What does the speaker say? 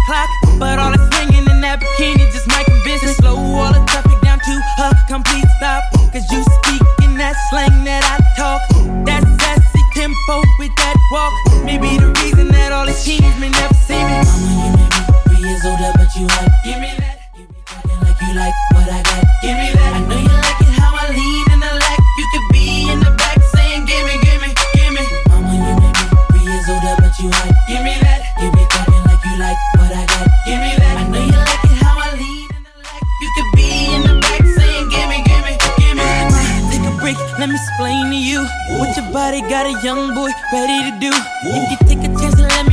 clock, but all that's swinging in that bikini just might convince me. Slow all the traffic down to a complete stop. Cause you speak in that slang that I talk. That sassy tempo with that walk. Maybe the reason that all these teens may never see me. Mama, you may be 3 years older, but you hot. Give me that. You be talking like you like what I got. Give me that. I know you like it how I lean in the lack. You could be in the back saying, give me, give me, give me. Mama, you may be 3 years older, but you hot. Give me that. You be talking like you like what I got. Give me that. I know you like it how I lean in the lack. You could be in the back saying, give me, give me, give me. Take a break, let me explain to you what your body got a young boy ready to do. If you take a chance and let me